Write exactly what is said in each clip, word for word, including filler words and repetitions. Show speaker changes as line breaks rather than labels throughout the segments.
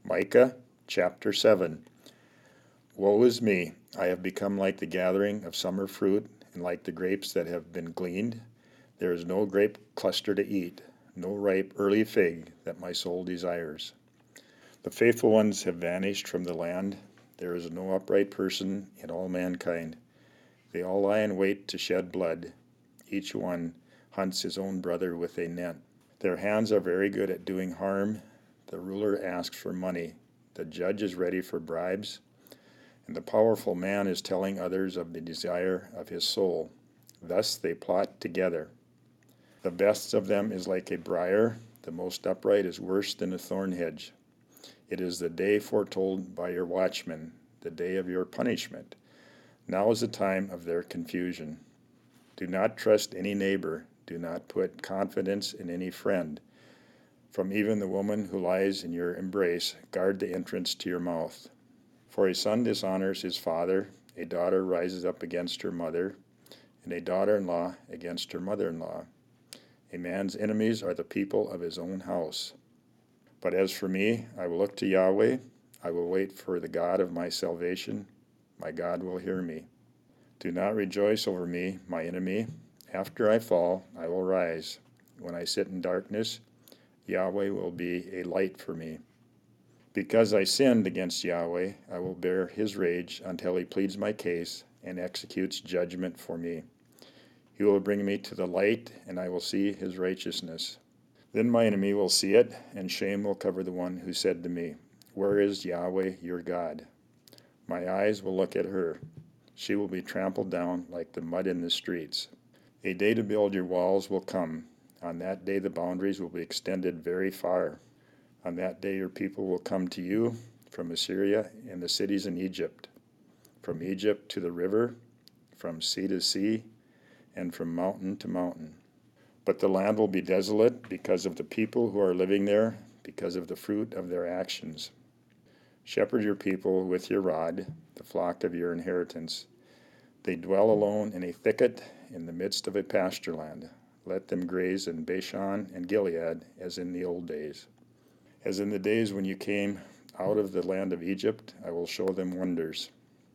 Micah chapter seven. Woe is me! I have become like the gathering of summer fruit, and like the grapes that have been gleaned. There is no grape cluster to eat, no ripe early fig that my soul desires. The faithful ones have vanished from the land. There is no upright person in all mankind. They all lie in wait to shed blood. Each one hunts his own brother with a net. Their hands are very good at doing harm. The ruler asks for money. The judge is ready for bribes. And the powerful man is telling others of the desire of his soul. Thus they plot together. The best of them is like a briar. The most upright is worse than a thorn hedge. It is the day foretold by your watchmen, the day of your punishment. Now is the time of their confusion. Do not trust any neighbor. Do not put confidence in any friend. From even the woman who lies in your embrace, guard the entrance to your mouth. For a son dishonors his father, a daughter rises up against her mother, and a daughter-in-law against her mother-in-law. A man's enemies are the people of his own house. But as for me, I will look to Yahweh. I will wait for the God of my salvation. My God will hear me. Do not rejoice over me, my enemy. After I fall, I will rise. When I sit in darkness, Yahweh will be a light for me. Because I sinned against Yahweh, I will bear his rage until he pleads my case and executes judgment for me. He will bring me to the light, and I will see his righteousness. Then my enemy will see it, and shame will cover the one who said to me, Where is Yahweh your God? My eyes will look at her. She will be trampled down like the mud in the streets. A day to build your walls will come. On that day the boundaries will be extended very far. On that day your people will come to you from Assyria and the cities in Egypt, from Egypt to the river, from sea to sea, and from mountain to mountain. But the land will be desolate because of the people who are living there, because of the fruit of their actions. Shepherd your people with your rod, the flock of your inheritance. They dwell alone in a thicket in the midst of a pasture land. Let them graze in Bashan and Gilead as in the old days. As in the days when you came out of the land of Egypt, I will show them wonders.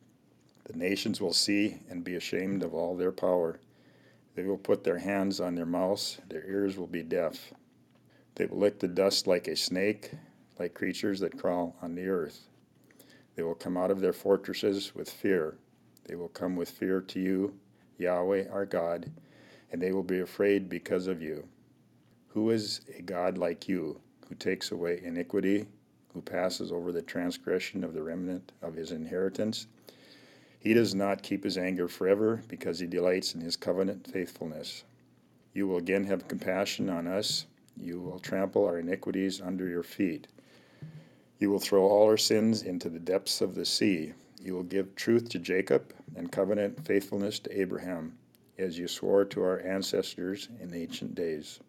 The nations will see and be ashamed of all their power. They will put their hands on their mouths, their ears will be deaf. They will lick the dust like a snake, like creatures that crawl on the earth. They will come out of their fortresses with fear. They will come with fear to you, Yahweh our God, and they will be afraid because of you. Who is a God like you, who takes away iniquity, who passes over the transgression of the remnant of his inheritance? He does not keep his anger forever, because he delights in his covenant faithfulness. You will again have compassion on us. You will trample our iniquities under your feet. You will throw all our sins into the depths of the sea. You will give truth to Jacob and covenant faithfulness to Abraham, as you swore to our ancestors in ancient days.